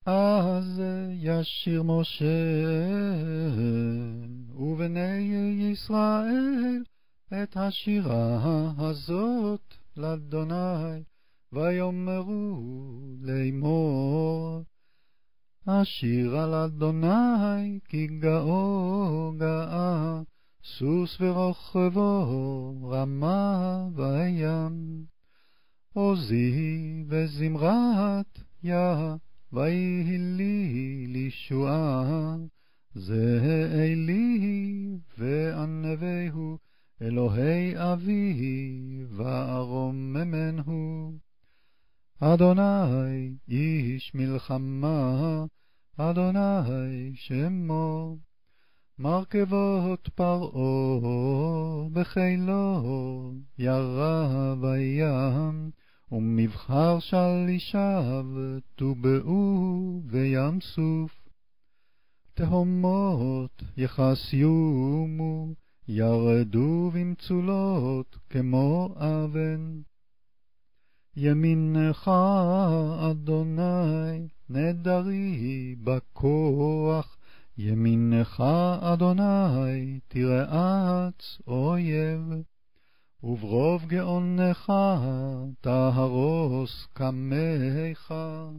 אז ישיר משה ובני ישראל את השירה הזאת לאדוני, ויאמרו לאמור, השירה לאדוני כי גאו גאה, סוס ורוכבו רמה בים. עוזי וזמרת יה, ויהי לי לישועה, זה אלי וענווהו, אלוהי אבי וארוממנו. אדוני איש מלחמה, אדוני שמו, מרכבות פרעה בחילו ירה בים, ומבחר שלישיו טובעו בים סוף. תהומות יחסיומו, ירדו במצולות כמו אבן. ימינך אדוני נדרי בכוח, ימינך אדוני תרעץ אויב, וברוב גאונך תהרוס קמך.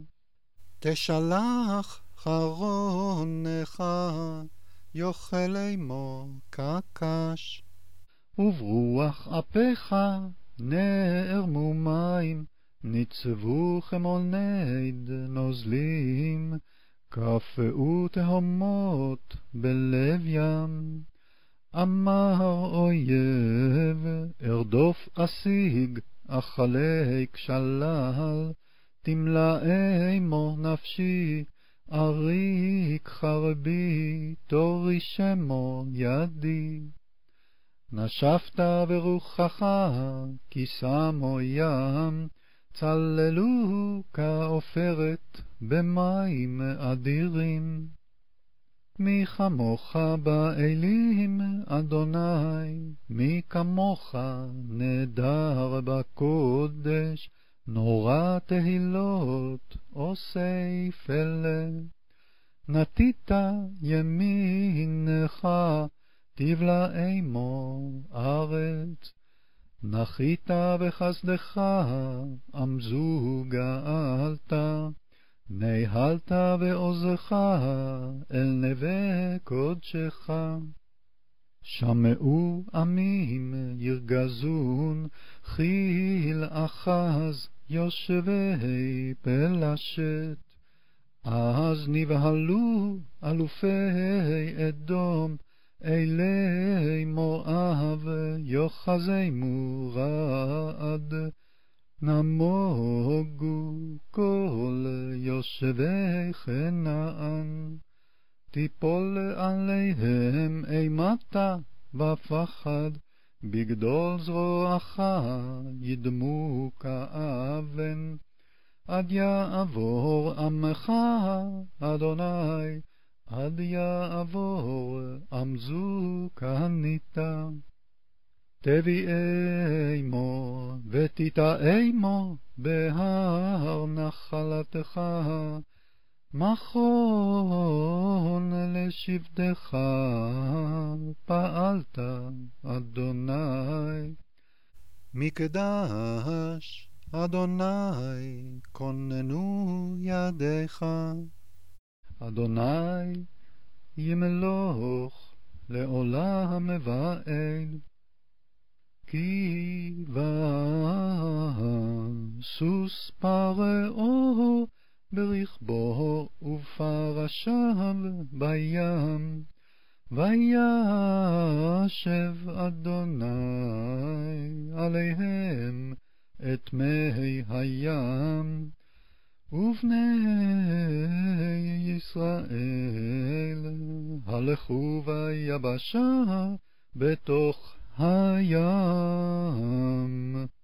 תשלח חרונך יאכל עמו קקש, וברוח אפיך נערמו מים, ניצבו כמולנד נוזלים, קפאו תהומות בלב ים. אמר אויב ארדוף אשיג, אכלה כשלל, תמלא עמו נפשי, אריק חרבי, תוריש עמו ידי. נשפת ברוחך כי שמו ים, צללו כעופרת במים אדירים. מי כמוך באלים אדוני, מי כמוך נדר בקודש, נורא תהילות עושי פלא. נתית ימינך תבלע עמו ארץ, נחית בחסדך עמזו גאלת, נהלת בעוזך אל נווה קודשך. שמעו עמים ירגזון, חיל אחז יושבי פלשת. אז נבהלו אלופי אדום, אלי מואב יוחזמו רעד. נמוגו כל יושבי כנען, תיפול עליהם אימתה ופחד, בגדול זרועך ידמו כאבן. עד יעבור עמך אדוני, עד יעבור עמזו כהניתה. תביא עמו ותיטע עמו בהר נחלתך, מכון לשבטך פעלת אדוני. מקדש אדוני כוננו ידיך, אדוני ימלוך לעולם ועד. כי סוס פרעה ברכבו ופרשיו בים, וישב אדוני עליהם את מי הים, ובני ישראל הלכו ביבשה בתוך הים.